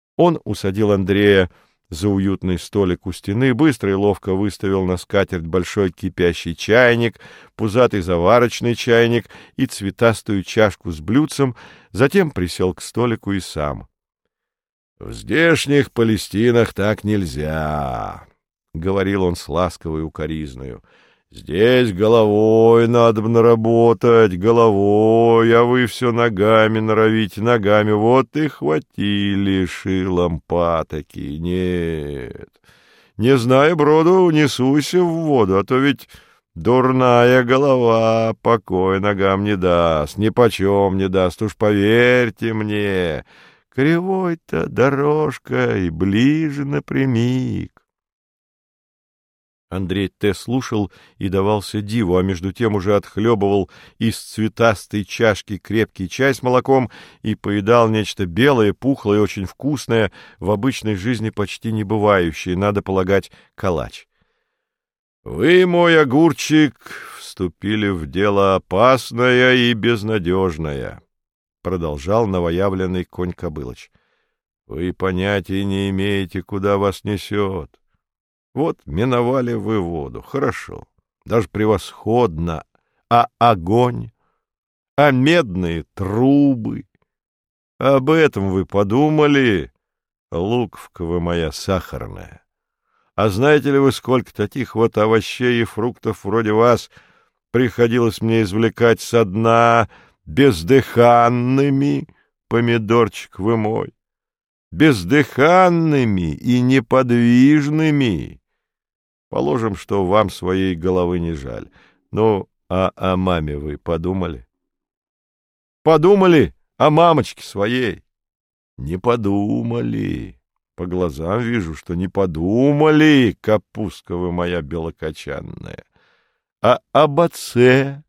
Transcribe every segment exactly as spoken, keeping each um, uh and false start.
Он усадил Андрея за уютный столик у стены, быстро и ловко выставил на скатерть большой кипящий чайник, пузатый заварочный чайник и цветастую чашку с блюдцем, затем присел к столику и сам. — В здешних Палестинах так нельзя, — говорил он с ласковой укоризною. — Здесь головой надобно работать, головой, а вы все ногами норовите, ногами. Вот и хватили шилом патоки. Нет, не зная броду, не суйся в воду, а то ведь дурная голова покоя ногам не даст, нипочем не даст, уж поверьте мне. Кривой-то дорожка и ближе напрямик. Андрей Т. слушал и давался диву, а между тем уже отхлебывал из цветастой чашки крепкий чай с молоком и поедал нечто белое, пухлое, очень вкусное, в обычной жизни почти не бывающее, надо полагать, калач. — Вы, мой огурчик, вступили в дело опасное и безнадежное, — продолжал новоявленный конь Кобылыч. — Вы понятия не имеете, куда вас несет. Вот миновали вы воду, хорошо, даже превосходно, а огонь, а медные трубы, об этом вы подумали, Луковка вы моя сахарная? А знаете ли вы, сколько таких вот овощей и фруктов вроде вас приходилось мне извлекать со дна бездыханными, помидорчик вы мой, бездыханными и неподвижными? Положим, что вам своей головы не жаль. Ну, а о маме вы подумали? Подумали о мамочке своей? Не подумали. По глазам вижу, что не подумали, капустка вы моя белокочанная. А об отце?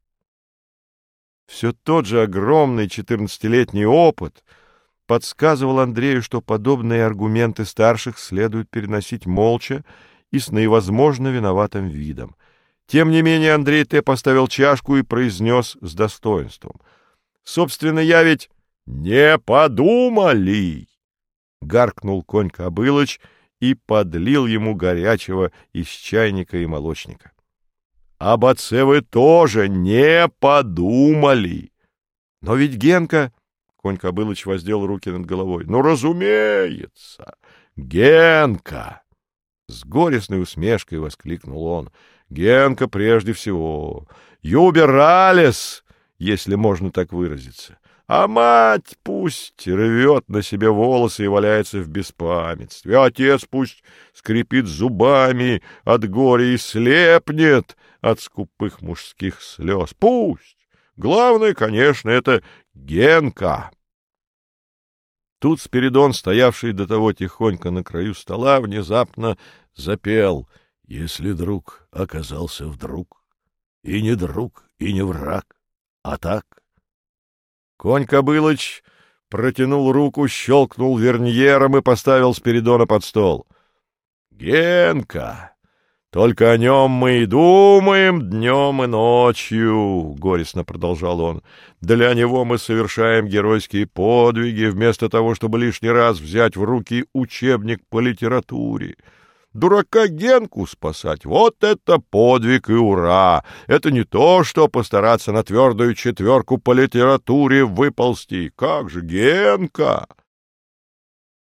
Все тот же огромный четырнадцатилетний опыт подсказывал Андрею, что подобные аргументы старших следует переносить молча и с наивозможно виноватым видом. Тем не менее Андрей Т. поставил чашку и произнес с достоинством: — Собственно, я ведь... — Не подумали! — гаркнул конь Кобылыч и подлил ему горячего из чайника и молочника. — Об отце вы тоже не подумали! — Но ведь Генка... — конь Кобылыч воздел руки над головой. — Ну, разумеется, Генка! С горестной усмешкой воскликнул он. Генка прежде всего. Юбералес, если можно так выразиться. А мать пусть рвет на себе волосы и валяется в беспамятстве. А отец пусть скрипит зубами от горя и слепнет от скупых мужских слез. Пусть. Главное, конечно, это Генка. Тут Спиридон, стоявший до того тихонько на краю стола, внезапно запел: «Если друг оказался вдруг, и не друг, и не враг, а так». Конь Кобылыч протянул руку, щелкнул верньером и поставил Спиридона под стол. «Генка, только о нем мы и думаем днем и ночью», — горестно продолжал он. «Для него мы совершаем геройские подвиги, вместо того, чтобы лишний раз взять в руки учебник по литературе. Дурака Генку спасать — вот это подвиг и ура! Это не то, что постараться на твердую четверку по литературе выползти. Как же, Генка!